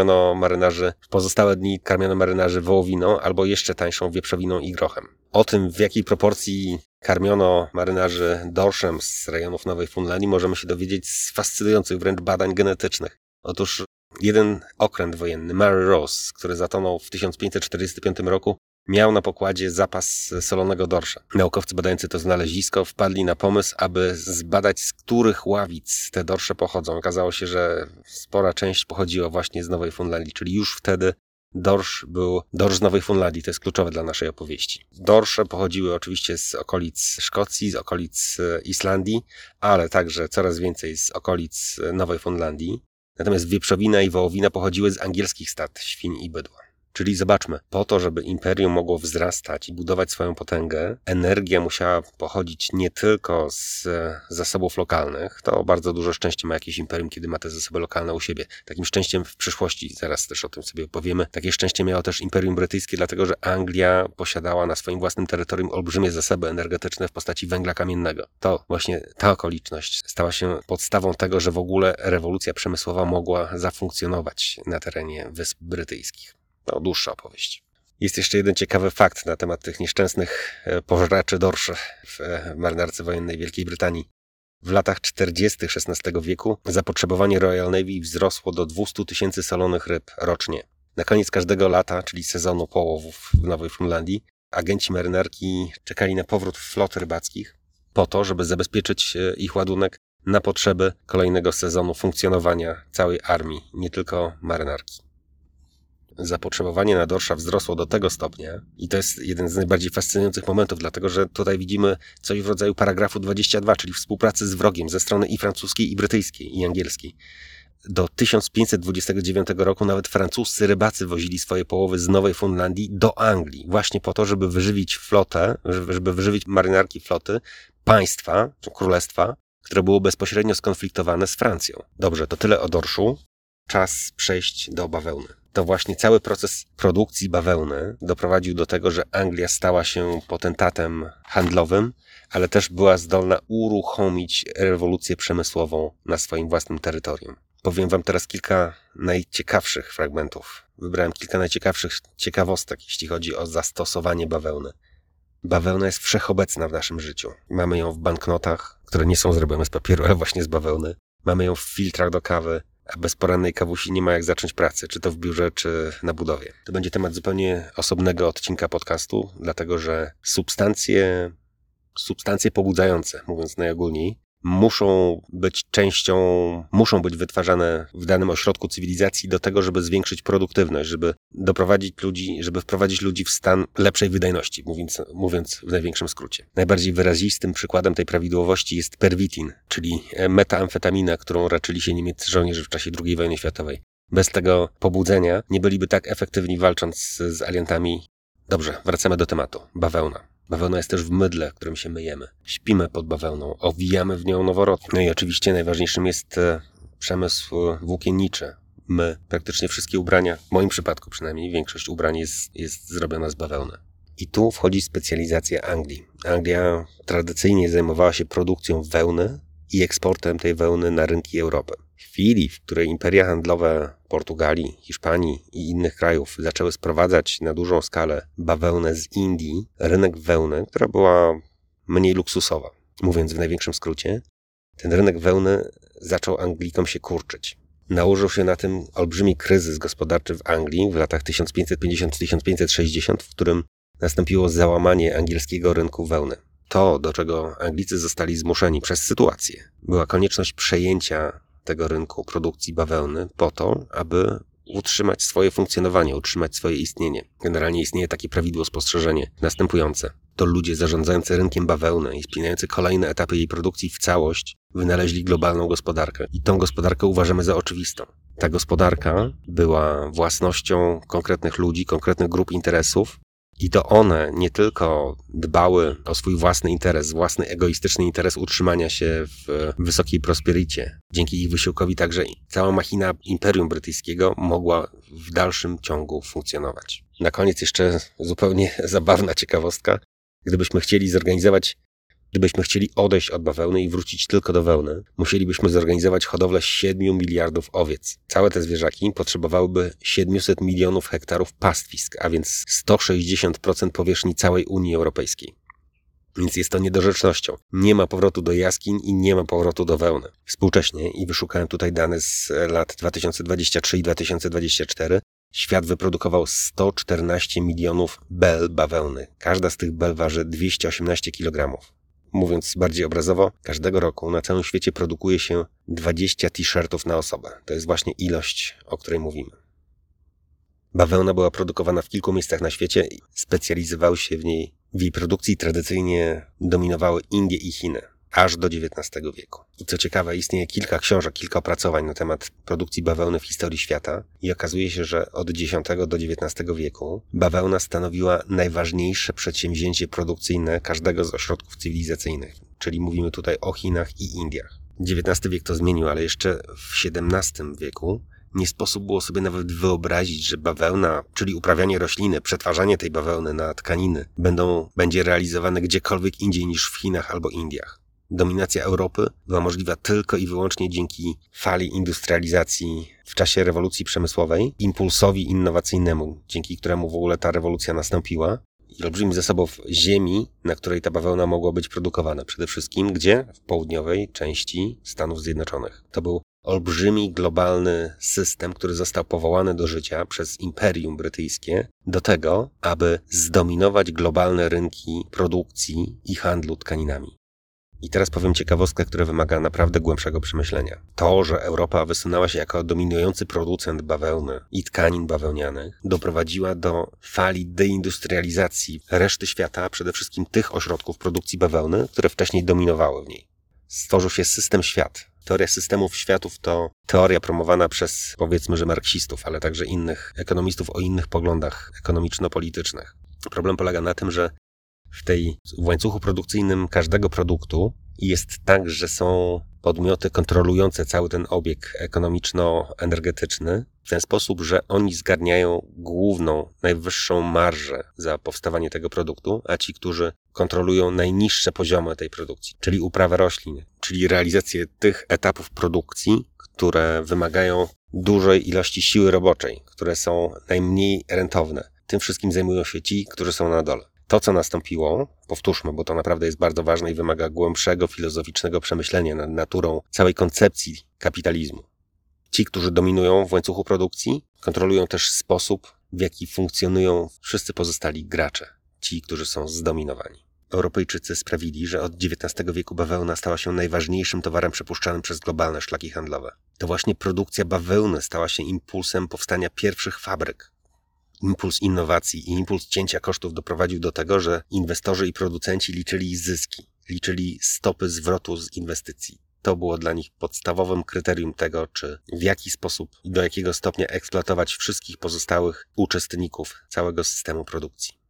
dni karmiono marynarzy wołowiną albo jeszcze tańszą wieprzowiną i grochem. O tym, w jakiej proporcji karmiono marynarzy dorszem z rejonów Nowej Fundlandii, możemy się dowiedzieć z fascynujących wręcz badań genetycznych. Otóż jeden okręt wojenny, Mary Rose, który zatonął w 1545 roku, miał na pokładzie zapas solonego dorsza. Naukowcy badający to znalezisko wpadli na pomysł, aby zbadać, z których ławic te dorsze pochodzą. Okazało się, że spora część pochodziła właśnie z Nowej Fundlandii, czyli już wtedy dorsz z Nowej Fundlandii. To jest kluczowe dla naszej opowieści. Dorsze pochodziły oczywiście z okolic Szkocji, z okolic Islandii, ale także coraz więcej z okolic Nowej Fundlandii. Natomiast wieprzowina i wołowina pochodziły z angielskich stad świń i bydła. Czyli zobaczmy, po to, żeby imperium mogło wzrastać i budować swoją potęgę, energia musiała pochodzić nie tylko z zasobów lokalnych. To bardzo dużo szczęścia ma jakieś imperium, kiedy ma te zasoby lokalne u siebie. Takim szczęściem w przyszłości, zaraz też o tym sobie opowiemy, takie szczęście miało też Imperium Brytyjskie, dlatego że Anglia posiadała na swoim własnym terytorium olbrzymie zasoby energetyczne w postaci węgla kamiennego. To właśnie ta okoliczność stała się podstawą tego, że w ogóle rewolucja przemysłowa mogła zafunkcjonować na terenie Wysp Brytyjskich. To dłuższa opowieść. Jest jeszcze jeden ciekawy fakt na temat tych nieszczęsnych pożraczy dorszy w marynarce wojennej Wielkiej Brytanii. W latach 40. XVI wieku zapotrzebowanie Royal Navy wzrosło do 200 000 solonych ryb rocznie. Na koniec każdego lata, czyli sezonu połowów w Nowej Fundlandii, agenci marynarki czekali na powrót flot rybackich po to, żeby zabezpieczyć ich ładunek na potrzeby kolejnego sezonu funkcjonowania całej armii, nie tylko marynarki. Zapotrzebowanie na dorsza wzrosło do tego stopnia i to jest jeden z najbardziej fascynujących momentów, dlatego że tutaj widzimy coś w rodzaju paragrafu 22, czyli współpracy z wrogiem ze strony i francuskiej, i brytyjskiej, i angielskiej. Do 1529 roku nawet francuscy rybacy wozili swoje połowy z Nowej Fundlandii do Anglii, właśnie po to, żeby wyżywić flotę, żeby wyżywić marynarki floty państwa, czy królestwa, które było bezpośrednio skonfliktowane z Francją. Dobrze, to tyle o dorszu. Czas przejść do bawełny. To właśnie cały proces produkcji bawełny doprowadził do tego, że Anglia stała się potentatem handlowym, ale też była zdolna uruchomić rewolucję przemysłową na swoim własnym terytorium. Powiem wam teraz kilka najciekawszych fragmentów. Wybrałem kilka najciekawszych ciekawostek, jeśli chodzi o zastosowanie bawełny. Bawełna jest wszechobecna w naszym życiu. Mamy ją w banknotach, które nie są zrobione z papieru, ale właśnie z bawełny. Mamy ją w filtrach do kawy, a bez porannej kawusi nie ma jak zacząć pracy, czy to w biurze, czy na budowie. To będzie temat zupełnie osobnego odcinka podcastu, dlatego że substancje pobudzające, mówiąc najogólniej, muszą być wytwarzane w danym ośrodku cywilizacji do tego, żeby zwiększyć produktywność, żeby wprowadzić ludzi w stan lepszej wydajności, mówiąc w największym skrócie. Najbardziej wyrazistym przykładem tej prawidłowości jest perwitin, czyli metamfetamina, którą raczyli się niemieccy żołnierze w czasie II wojny światowej. Bez tego pobudzenia nie byliby tak efektywni walcząc z aliantami. Dobrze, wracamy do tematu. Bawełna. Bawełna jest też w mydle, którym się myjemy. Śpimy pod bawełną, owijamy w nią noworodki. No i oczywiście najważniejszym jest przemysł włókienniczy. Praktycznie wszystkie ubrania, w moim przypadku przynajmniej, większość ubrań jest zrobiona z bawełny. I tu wchodzi specjalizacja Anglii. Anglia tradycyjnie zajmowała się produkcją wełny i eksportem tej wełny na rynki Europy. W chwili, w której imperia handlowe Portugalii, Hiszpanii i innych krajów zaczęły sprowadzać na dużą skalę bawełnę z Indii, rynek wełny, która była mniej luksusowa, mówiąc w największym skrócie, ten rynek wełny zaczął Anglikom się kurczyć. Nałożył się na tym olbrzymi kryzys gospodarczy w Anglii w latach 1550-1560, w którym nastąpiło załamanie angielskiego rynku wełny. To, do czego Anglicy zostali zmuszeni przez sytuację, była konieczność przejęcia tego rynku produkcji bawełny po to, aby utrzymać swoje funkcjonowanie, utrzymać swoje istnienie. Generalnie istnieje takie prawidło, spostrzeżenie następujące. To ludzie zarządzający rynkiem bawełny i spinający kolejne etapy jej produkcji w całość wynaleźli globalną gospodarkę. I tą gospodarkę uważamy za oczywistą. Ta gospodarka była własnością konkretnych ludzi, konkretnych grup interesów, i to one nie tylko dbały o swój własny interes, własny egoistyczny interes utrzymania się w wysokiej prospericie. Dzięki ich wysiłkowi także cała machina Imperium Brytyjskiego mogła w dalszym ciągu funkcjonować. Na koniec jeszcze zupełnie zabawna ciekawostka. Gdybyśmy chcieli odejść od bawełny i wrócić tylko do wełny, musielibyśmy zorganizować hodowlę 7 miliardów owiec. Całe te zwierzaki potrzebowałyby 700 milionów hektarów pastwisk, a więc 160% powierzchni całej Unii Europejskiej. Więc jest to niedorzecznością. Nie ma powrotu do jaskiń i nie ma powrotu do wełny. Współcześnie, i wyszukałem tutaj dane z lat 2023 i 2024, świat wyprodukował 114 milionów bel bawełny. Każda z tych bel waży 218 kg. Mówiąc bardziej obrazowo, każdego roku na całym świecie produkuje się 20 t-shirtów na osobę. To jest właśnie ilość, o której mówimy. Bawełna była produkowana w kilku miejscach na świecie i specjalizowały się w jej produkcji tradycyjnie dominowały Indie i Chiny. aż do XIX wieku. I co ciekawe, istnieje kilka książek, kilka opracowań na temat produkcji bawełny w historii świata i okazuje się, że od X do XIX wieku bawełna stanowiła najważniejsze przedsięwzięcie produkcyjne każdego z ośrodków cywilizacyjnych. Czyli mówimy tutaj o Chinach i Indiach. XIX wiek to zmienił, ale jeszcze w XVII wieku nie sposób było sobie nawet wyobrazić, że bawełna, czyli uprawianie rośliny, przetwarzanie tej bawełny na tkaniny będzie realizowane gdziekolwiek indziej niż w Chinach albo Indiach. Dominacja Europy była możliwa tylko i wyłącznie dzięki fali industrializacji w czasie rewolucji przemysłowej, impulsowi innowacyjnemu, dzięki któremu w ogóle ta rewolucja nastąpiła i olbrzymich zasobów ziemi, na której ta bawełna mogła być produkowana. Przede wszystkim gdzie? W południowej części Stanów Zjednoczonych. To był olbrzymi, globalny system, który został powołany do życia przez Imperium Brytyjskie do tego, aby zdominować globalne rynki produkcji i handlu tkaninami. I teraz powiem ciekawostkę, która wymaga naprawdę głębszego przemyślenia. To, że Europa wysunęła się jako dominujący producent bawełny i tkanin bawełnianych, doprowadziła do fali deindustrializacji reszty świata, a przede wszystkim tych ośrodków produkcji bawełny, które wcześniej dominowały w niej. Stworzył się system świat. Teoria systemów światów to teoria promowana przez, powiedzmy, że marksistów, ale także innych ekonomistów o innych poglądach ekonomiczno-politycznych. Problem polega na tym, że w łańcuchu produkcyjnym każdego produktu jest tak, że są podmioty kontrolujące cały ten obieg ekonomiczno-energetyczny w ten sposób, że oni zgarniają główną, najwyższą marżę za powstawanie tego produktu, a ci, którzy kontrolują najniższe poziomy tej produkcji, czyli uprawę roślin, czyli realizację tych etapów produkcji, które wymagają dużej ilości siły roboczej, które są najmniej rentowne. Tym wszystkim zajmują się ci, którzy są na dole. To, co nastąpiło, powtórzmy, bo to naprawdę jest bardzo ważne i wymaga głębszego, filozoficznego przemyślenia nad naturą całej koncepcji kapitalizmu. Ci, którzy dominują w łańcuchu produkcji, kontrolują też sposób, w jaki funkcjonują wszyscy pozostali gracze, ci, którzy są zdominowani. Europejczycy sprawili, że od XIX wieku bawełna stała się najważniejszym towarem przepuszczanym przez globalne szlaki handlowe. To właśnie produkcja bawełny stała się impulsem powstania pierwszych fabryk. Impuls innowacji i impuls cięcia kosztów doprowadził do tego, że inwestorzy i producenci liczyli zyski, liczyli stopy zwrotu z inwestycji. To było dla nich podstawowym kryterium tego, czy w jaki sposób i do jakiego stopnia eksploatować wszystkich pozostałych uczestników całego systemu produkcji.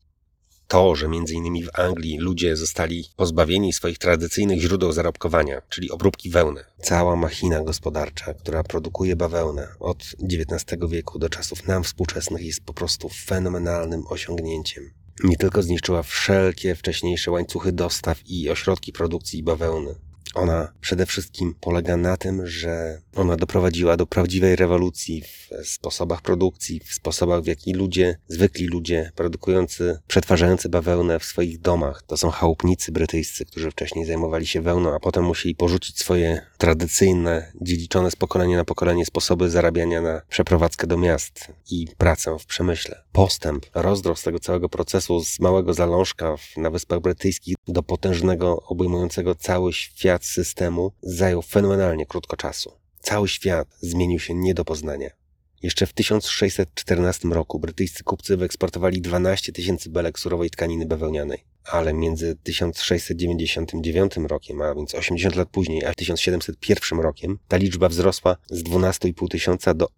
To, że m.in. w Anglii ludzie zostali pozbawieni swoich tradycyjnych źródeł zarobkowania, czyli obróbki wełny. Cała machina gospodarcza, która produkuje bawełnę od XIX wieku do czasów nam współczesnych jest po prostu fenomenalnym osiągnięciem. Nie tylko zniszczyła wszelkie wcześniejsze łańcuchy dostaw i ośrodki produkcji bawełny. Ona przede wszystkim polega na tym, że ona doprowadziła do prawdziwej rewolucji w sposobach produkcji, w sposobach, w jaki zwykli ludzie przetwarzający bawełnę w swoich domach, to są chałupnicy brytyjscy, którzy wcześniej zajmowali się wełną, a potem musieli porzucić swoje tradycyjne, dziedziczone z pokolenia na pokolenie sposoby zarabiania na przeprowadzkę do miast i pracę w przemyśle. Postęp, rozdrost tego całego procesu z małego zalążka na Wyspach Brytyjskich do potężnego, obejmującego cały świat systemu zajął fenomenalnie krótko czasu. Cały świat zmienił się nie do poznania. Jeszcze w 1614 roku brytyjscy kupcy wyeksportowali 12 000 belek surowej tkaniny bawełnianej, ale między 1699 rokiem, a więc 80 lat później, a 1701 rokiem, ta liczba wzrosła z 12 500 do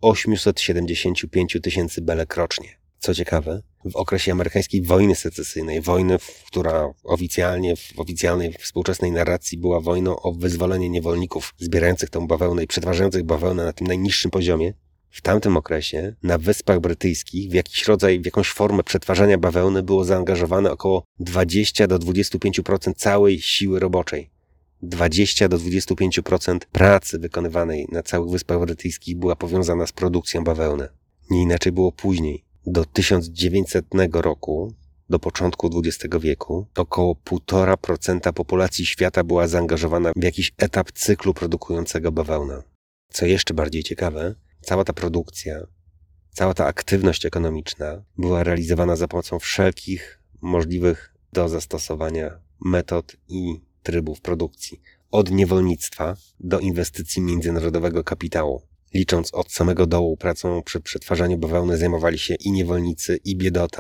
875 000 belek rocznie. Co ciekawe, w okresie amerykańskiej wojny secesyjnej, wojny, która w oficjalnej współczesnej narracji była wojną o wyzwolenie niewolników zbierających tą bawełnę i przetwarzających bawełnę na tym najniższym poziomie, w tamtym okresie na Wyspach Brytyjskich w jakąś formę przetwarzania bawełny było zaangażowane około 20 do 25% całej siły roboczej. 20 do 25% pracy wykonywanej na całych Wyspach Brytyjskich była powiązana z produkcją bawełny. Nie inaczej było później. Do 1900 roku, do początku XX wieku, około 1,5% populacji świata była zaangażowana w jakiś etap cyklu produkującego bawełnę. Co jeszcze bardziej ciekawe, cała ta produkcja, cała ta aktywność ekonomiczna była realizowana za pomocą wszelkich możliwych do zastosowania metod i trybów produkcji. Od niewolnictwa do inwestycji międzynarodowego kapitału. Licząc od samego dołu, pracą przy przetwarzaniu bawełny zajmowali się i niewolnicy, i biedota,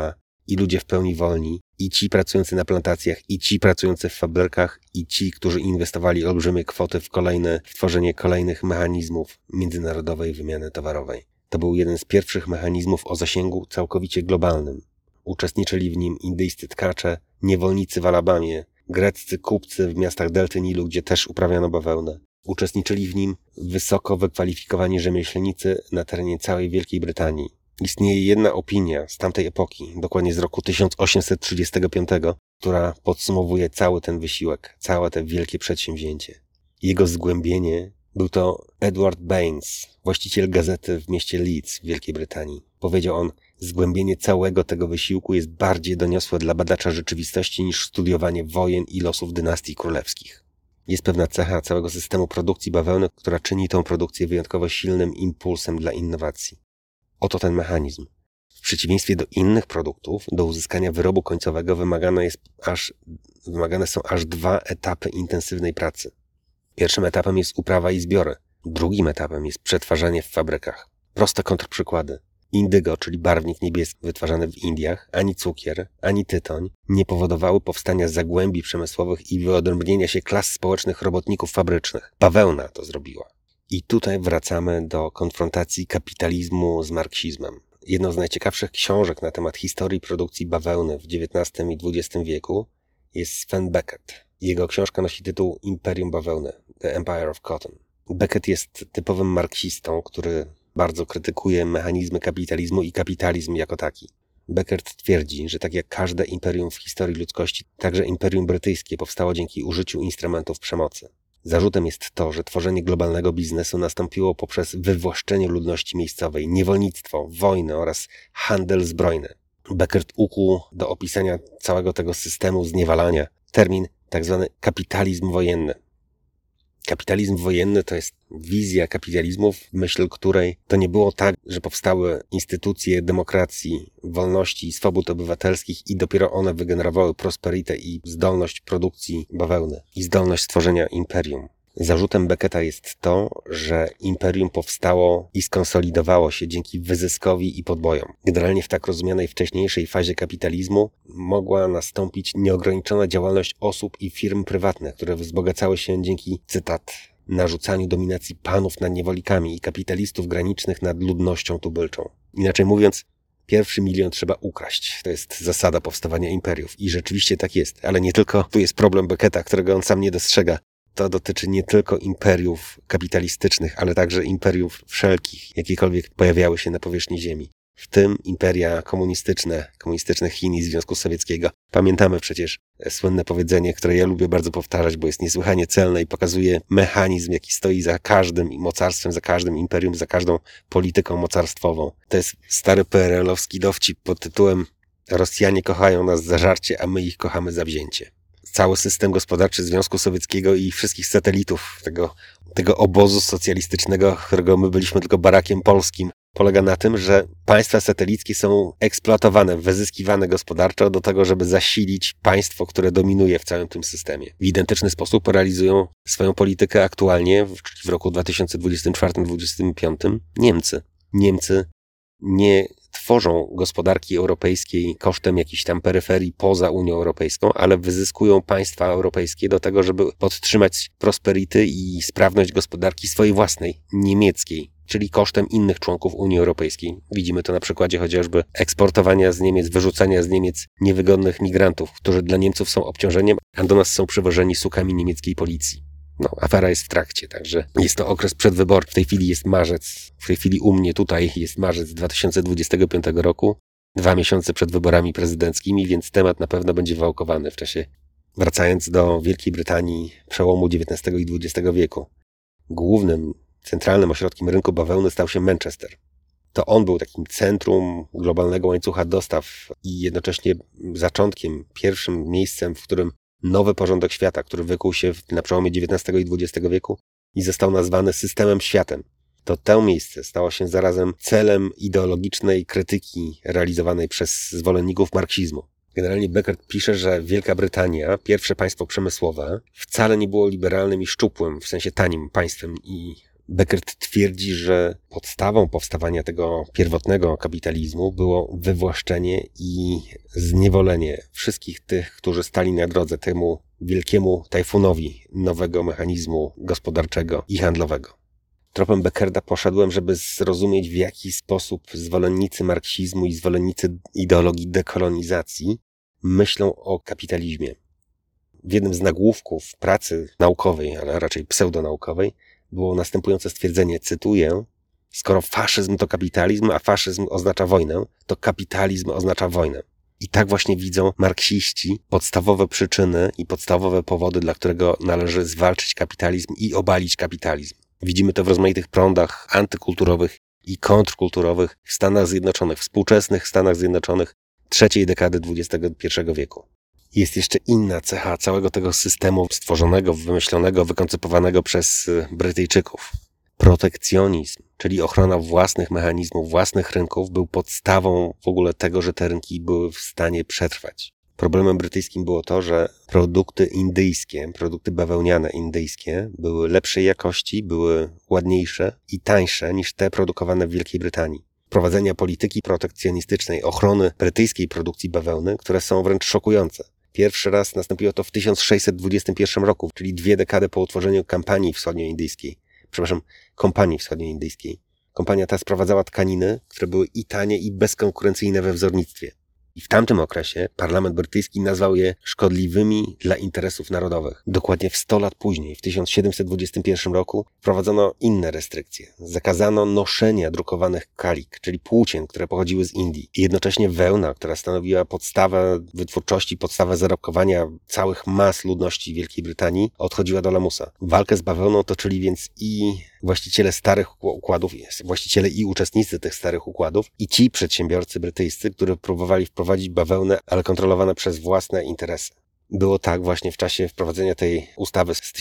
i ludzie w pełni wolni, i ci pracujący na plantacjach, i ci pracujący w fabrykach, i ci, którzy inwestowali olbrzymie kwoty w tworzenie kolejnych mechanizmów międzynarodowej wymiany towarowej. To był jeden z pierwszych mechanizmów o zasięgu całkowicie globalnym. Uczestniczyli w nim indyjscy tkacze, niewolnicy w Alabamie, greccy kupcy w miastach Delty Nilu, gdzie też uprawiano bawełnę. Uczestniczyli w nim wysoko wykwalifikowani rzemieślnicy na terenie całej Wielkiej Brytanii. Istnieje jedna opinia z tamtej epoki, dokładnie z roku 1835, która podsumowuje cały ten wysiłek, całe te wielkie przedsięwzięcie. Jego zgłębienie był to Edward Baines, właściciel gazety w mieście Leeds w Wielkiej Brytanii. Powiedział on: zgłębienie całego tego wysiłku jest bardziej doniosłe dla badacza rzeczywistości niż studiowanie wojen i losów dynastii królewskich. Jest pewna cecha całego systemu produkcji bawełny, która czyni tę produkcję wyjątkowo silnym impulsem dla innowacji. Oto ten mechanizm. W przeciwieństwie do innych produktów, do uzyskania wyrobu końcowego wymagane są aż 2 etapy intensywnej pracy. Pierwszym etapem jest uprawa i zbiory. Drugim etapem jest przetwarzanie w fabrykach. Proste kontrprzykłady. Indygo, czyli barwnik niebieski wytwarzany w Indiach, ani cukier, ani tytoń nie powodowały powstania zagłębi przemysłowych i wyodrębnienia się klas społecznych robotników fabrycznych. Bawełna to zrobiła. I tutaj wracamy do konfrontacji kapitalizmu z marksizmem. Jedną z najciekawszych książek na temat historii produkcji bawełny w XIX i XX wieku jest Sven Beckett. Jego książka nosi tytuł Imperium Bawełny, The Empire of Cotton. Beckett jest typowym marksistą, który bardzo krytykuje mechanizmy kapitalizmu i kapitalizm jako taki. Beckett twierdzi, że tak jak każde imperium w historii ludzkości, także Imperium Brytyjskie powstało dzięki użyciu instrumentów przemocy. Zarzutem jest to, że tworzenie globalnego biznesu nastąpiło poprzez wywłaszczenie ludności miejscowej, niewolnictwo, wojnę oraz handel zbrojny. Beckett ukuł do opisania całego tego systemu zniewalania termin tzw. kapitalizm wojenny. Kapitalizm wojenny to jest wizja kapitalizmu, w myśl której to nie było tak, że powstały instytucje demokracji, wolności i swobód obywatelskich i dopiero one wygenerowały prosperitę i zdolność produkcji bawełny i zdolność stworzenia imperium. Zarzutem Becketta jest to, że imperium powstało i skonsolidowało się dzięki wyzyskowi i podbojom. Generalnie w tak rozumianej wcześniejszej fazie kapitalizmu mogła nastąpić nieograniczona działalność osób i firm prywatnych, które wzbogacały się dzięki, cytat, narzucaniu dominacji panów nad niewolikami i kapitalistów granicznych nad ludnością tubylczą. Inaczej mówiąc, pierwszy milion trzeba ukraść. To jest zasada powstawania imperiów. I rzeczywiście tak jest. Ale nie tylko tu jest problem Becketta, którego on sam nie dostrzega. To dotyczy nie tylko imperiów kapitalistycznych, ale także imperiów wszelkich, jakiekolwiek pojawiały się na powierzchni Ziemi. W tym imperia komunistyczne Chin i Związku Sowieckiego. Pamiętamy przecież słynne powiedzenie, które ja lubię bardzo powtarzać, bo jest niesłychanie celne i pokazuje mechanizm, jaki stoi za każdym mocarstwem, za każdym imperium, za każdą polityką mocarstwową. To jest stary PRL-owski dowcip pod tytułem: Rosjanie kochają nas za żarcie, a my ich kochamy za wzięcie. Cały system gospodarczy Związku Sowieckiego i wszystkich satelitów tego obozu socjalistycznego, którego my byliśmy tylko barakiem polskim, polega na tym, że państwa satelickie są eksploatowane, wyzyskiwane gospodarczo do tego, żeby zasilić państwo, które dominuje w całym tym systemie. W identyczny sposób realizują swoją politykę aktualnie, w roku 2024-2025 Niemcy. Niemcy nie tworzą gospodarki europejskiej kosztem jakichś tam peryferii poza Unią Europejską, ale wyzyskują państwa europejskie do tego, żeby podtrzymać prosperity i sprawność gospodarki swojej własnej, niemieckiej, czyli kosztem innych członków Unii Europejskiej. Widzimy to na przykładzie chociażby eksportowania z Niemiec, wyrzucania z Niemiec niewygodnych migrantów, którzy dla Niemców są obciążeniem, a do nas są przywożeni sukami niemieckiej policji. Afera jest w trakcie, także jest to okres przedwyborczy. W tej chwili jest marzec, w tej chwili u mnie tutaj jest marzec 2025 roku, 2 miesiące przed wyborami prezydenckimi, więc temat na pewno będzie wałkowany w czasie. Wracając do Wielkiej Brytanii przełomu XIX i XX wieku. Głównym, centralnym ośrodkiem rynku bawełny stał się Manchester. To on był takim centrum globalnego łańcucha dostaw i jednocześnie zaczątkiem, pierwszym miejscem, w którym nowy porządek świata, który wykuł się na przełomie XIX i XX wieku i został nazwany systemem światem. To miejsce stało się zarazem celem ideologicznej krytyki realizowanej przez zwolenników marksizmu. Generalnie Beckett pisze, że Wielka Brytania, pierwsze państwo przemysłowe, wcale nie było liberalnym i szczupłym, w sensie tanim państwem i Beckert twierdzi, że podstawą powstawania tego pierwotnego kapitalizmu było wywłaszczenie i zniewolenie wszystkich tych, którzy stali na drodze temu wielkiemu tajfunowi nowego mechanizmu gospodarczego i handlowego. Tropem Beckerta poszedłem, żeby zrozumieć, w jaki sposób zwolennicy marksizmu i zwolennicy ideologii dekolonizacji myślą o kapitalizmie. W jednym z nagłówków pracy naukowej, ale raczej pseudonaukowej, było następujące stwierdzenie, cytuję: skoro faszyzm to kapitalizm, a faszyzm oznacza wojnę, to kapitalizm oznacza wojnę. I tak właśnie widzą marksiści podstawowe przyczyny i podstawowe powody, dla którego należy zwalczyć kapitalizm i obalić kapitalizm. Widzimy to w rozmaitych prądach antykulturowych i kontrkulturowych w Stanach Zjednoczonych, współczesnych Stanach Zjednoczonych trzeciej dekady XXI wieku. Jest jeszcze inna cecha całego tego systemu stworzonego, wymyślonego, wykoncypowanego przez Brytyjczyków. Protekcjonizm, czyli ochrona własnych mechanizmów, własnych rynków, był podstawą w ogóle tego, że te rynki były w stanie przetrwać. Problemem brytyjskim było to, że produkty indyjskie, produkty bawełniane indyjskie były lepszej jakości, były ładniejsze i tańsze niż te produkowane w Wielkiej Brytanii. Prowadzenia polityki protekcjonistycznej, ochrony brytyjskiej produkcji bawełny, które są wręcz szokujące. Pierwszy raz nastąpiło to w 1621 roku, czyli 2 dekady po utworzeniu Kompanii Wschodnioindyjskiej. Kompania ta sprowadzała tkaniny, które były i tanie, i bezkonkurencyjne we wzornictwie. I w tamtym okresie parlament brytyjski nazwał je szkodliwymi dla interesów narodowych. Dokładnie w 100 lat później, w 1721 roku, wprowadzono inne restrykcje. Zakazano noszenia drukowanych kalik, czyli płócien, które pochodziły z Indii. I jednocześnie wełna, która stanowiła podstawę wytwórczości, podstawę zarobkowania całych mas ludności Wielkiej Brytanii, odchodziła do lamusa. Walkę z bawełną toczyli więc i właściciele starych układów, właściciele i uczestnicy tych starych układów, i ci przedsiębiorcy brytyjscy, którzy próbowali wprowadzić bawełnę, ale kontrolowane przez własne interesy. Było tak właśnie w czasie wprowadzenia tej ustawy z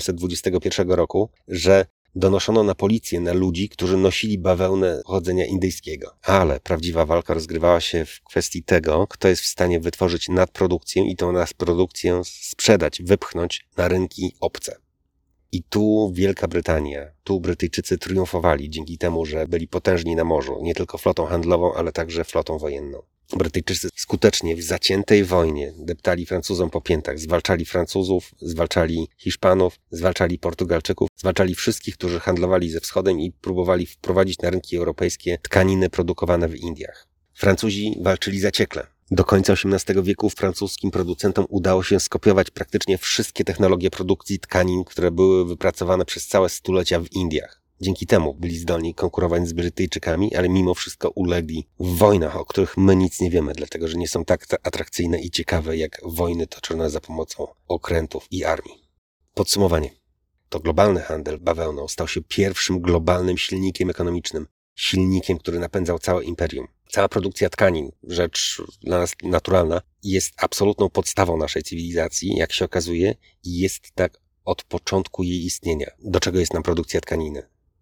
1721 roku, że donoszono na policję na ludzi, którzy nosili bawełnę pochodzenia indyjskiego. Ale prawdziwa walka rozgrywała się w kwestii tego, kto jest w stanie wytworzyć nadprodukcję i tą nadprodukcję sprzedać, wypchnąć na rynki obce. I tu Wielka Brytania, tu Brytyjczycy triumfowali dzięki temu, że byli potężni na morzu, nie tylko flotą handlową, ale także flotą wojenną. Brytyjczycy skutecznie w zaciętej wojnie deptali Francuzom po piętach, zwalczali Francuzów, zwalczali Hiszpanów, zwalczali Portugalczyków, zwalczali wszystkich, którzy handlowali ze wschodem i próbowali wprowadzić na rynki europejskie tkaniny produkowane w Indiach. Francuzi walczyli zaciekle. Do końca XVIII wieku francuskim producentom udało się skopiować praktycznie wszystkie technologie produkcji tkanin, które były wypracowane przez całe stulecia w Indiach. Dzięki temu byli zdolni konkurować z Brytyjczykami, ale mimo wszystko ulegli w wojnach, o których my nic nie wiemy, dlatego że nie są tak atrakcyjne i ciekawe jak wojny toczone za pomocą okrętów i armii. Podsumowanie. To globalny handel bawełną stał się pierwszym globalnym silnikiem ekonomicznym, silnikiem, który napędzał całe imperium. Cała produkcja tkanin, rzecz dla nas naturalna, jest absolutną podstawą naszej cywilizacji, jak się okazuje, i jest tak od początku jej istnienia. Do czego jest nam produkcja tkaniny?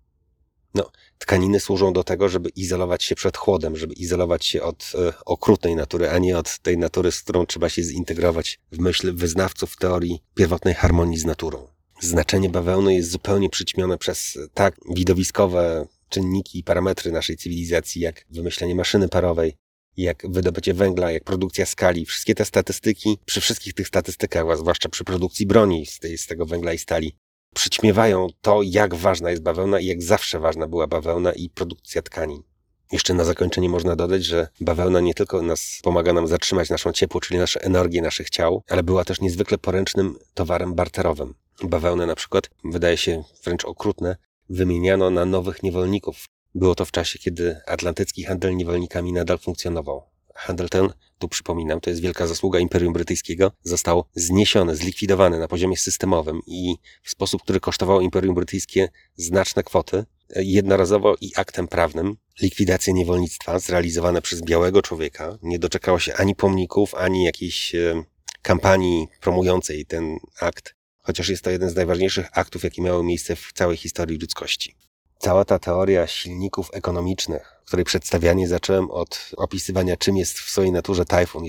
Tkaniny służą do tego, żeby izolować się przed chłodem, żeby izolować się od okrutnej natury, a nie od tej natury, z którą trzeba się zintegrować w myśl wyznawców teorii pierwotnej harmonii z naturą. Znaczenie bawełny jest zupełnie przyćmione przez tak widowiskowe czynniki i parametry naszej cywilizacji, jak wymyślenie maszyny parowej, jak wydobycie węgla, jak produkcja skali. Wszystkie te statystyki, przy wszystkich tych statystykach, zwłaszcza przy produkcji broni z tego węgla i stali, przyćmiewają to, jak ważna jest bawełna i jak zawsze ważna była bawełna i produkcja tkanin. Jeszcze na zakończenie można dodać, że bawełna nie tylko pomaga nam zatrzymać naszą ciepło, czyli nasze energię naszych ciał, ale była też niezwykle poręcznym towarem barterowym. Bawełnę na przykład, wydaje się wręcz okrutne, wymieniano na nowych niewolników. Było to w czasie, kiedy atlantycki handel niewolnikami nadal funkcjonował. Handel ten, tu przypominam, to jest wielka zasługa Imperium Brytyjskiego, został zniesiony, zlikwidowany na poziomie systemowym i w sposób, który kosztował Imperium Brytyjskie znaczne kwoty, jednorazowo i aktem prawnym. Likwidacja niewolnictwa zrealizowana przez białego człowieka nie doczekało się ani pomników, ani jakiejś kampanii promującej ten akt, chociaż jest to jeden z najważniejszych aktów, jakie miały miejsce w całej historii ludzkości. Cała ta teoria silników ekonomicznych, której przedstawianie zacząłem od opisywania, czym jest w swojej naturze tajfun,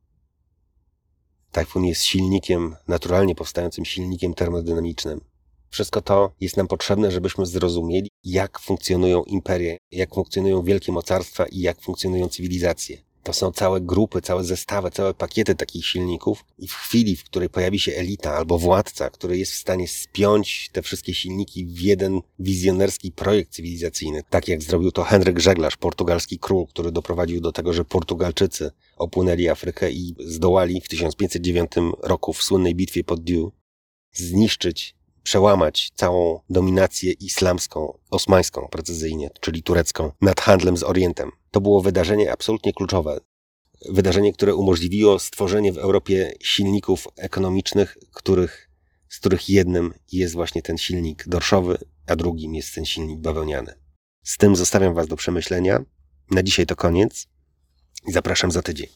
jest silnikiem, naturalnie powstającym silnikiem termodynamicznym. Wszystko to jest nam potrzebne, żebyśmy zrozumieli, jak funkcjonują imperia, jak funkcjonują wielkie mocarstwa i jak funkcjonują cywilizacje. To są całe grupy, całe zestawy, całe pakiety takich silników i w chwili, w której pojawi się elita albo władca, który jest w stanie spiąć te wszystkie silniki w jeden wizjonerski projekt cywilizacyjny, tak jak zrobił to Henryk Żeglarz, portugalski król, który doprowadził do tego, że Portugalczycy opłynęli Afrykę i zdołali w 1509 roku w słynnej bitwie pod Diu zniszczyć, przełamać całą dominację islamską, osmańską precyzyjnie, czyli turecką, nad handlem z Orientem. To było wydarzenie absolutnie kluczowe. Wydarzenie, które umożliwiło stworzenie w Europie silników ekonomicznych, z których jednym jest właśnie ten silnik dorszowy, a drugim jest ten silnik bawełniany. Z tym zostawiam Was do przemyślenia. Na dzisiaj to koniec i zapraszam za tydzień.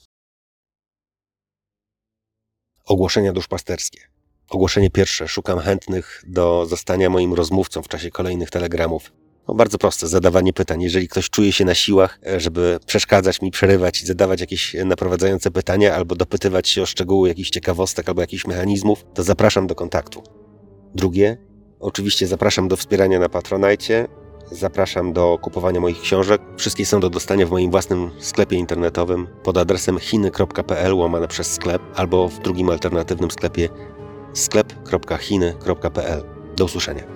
Ogłoszenia duszpasterskie. Ogłoszenie pierwsze. Szukam chętnych do zostania moim rozmówcą w czasie kolejnych telegramów. Bardzo proste, zadawanie pytań. Jeżeli ktoś czuje się na siłach, żeby przeszkadzać mi, przerywać i zadawać jakieś naprowadzające pytania albo dopytywać się o szczegóły jakichś ciekawostek albo jakichś mechanizmów, to zapraszam do kontaktu. Drugie, oczywiście zapraszam do wspierania na Patronite, zapraszam do kupowania moich książek. Wszystkie są do dostania w moim własnym sklepie internetowym pod adresem chiny.pl/sklep albo w drugim alternatywnym sklepie sklep.chiny.pl. Do usłyszenia.